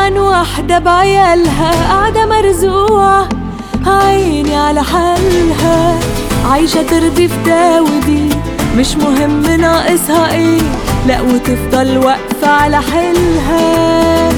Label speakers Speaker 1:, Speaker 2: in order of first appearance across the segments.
Speaker 1: عن واحدة بعيالها قاعدة مرزوعة، عيني على حالها عايشة ترضي في ده ودي، مش مهم ناقصها ايه، لا وتفضل واقفة على حيلها.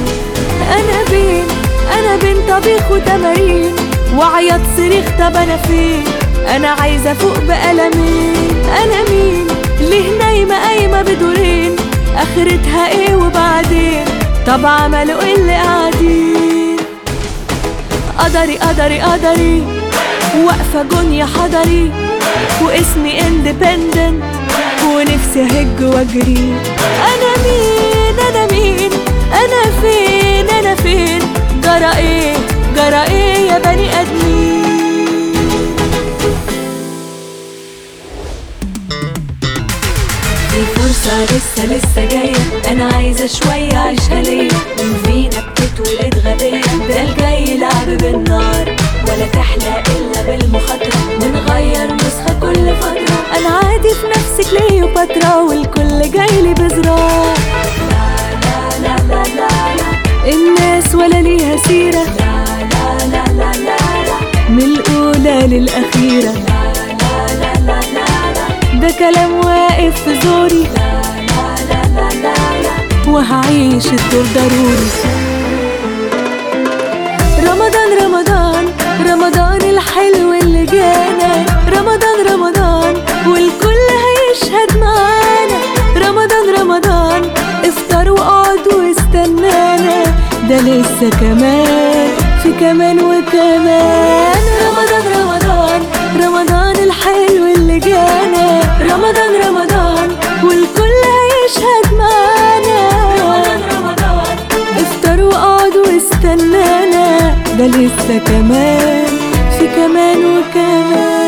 Speaker 1: أنا بين طبيخ وتمارين، وعيط صريخ طب أنا فين، أنا عايزة فوق بقلمين. أنا مين ليه نايمة قايمة بدورين، آخرتها ايه وبعدين، طب عملوا ايه اللي قاعدين. قدري قدري قدري واقفة جونيا حضري، واسمي اندبندنت ونفسي اهج واجري. أنا مين أنا مين، أنا فين أنا فين، جرى ايه جرى ايه يا بني آدمين. الفرصة لسه جاية، أنا عايزة شوية عيشها ليا، مين فينا بتتولد غبية، ده الجاي لعب بالنار ولا تحلى إلا بالمخاطرة، ونغير نسخة كل فترة. أنا عادي في نفسي كليوباترا والكل جايلي بزرار. لا لا لا لا لا الناس ولا ليها سيرة، لا لا لا لا لا من الأولى للأخيرة. لا لا لا لا لا ده كلام واقف في زوري، لا لا لا لا لا وهعيش الدور ضروري. رمضان رمضان رمضان الحلو اللي جانا، رمضان رمضان والكل هيشهد معانا. رمضان رمضان افطر واقعد واستنانا، ده لسه كمان في كمان وكمان. رمضان رمضان رمضان الحلو اللي جانا، رمضان رمضان والكل هيشهد معانا. رمضان رمضان افطر واقعد واستنانا، ده لسه كمان في كمان وكمان.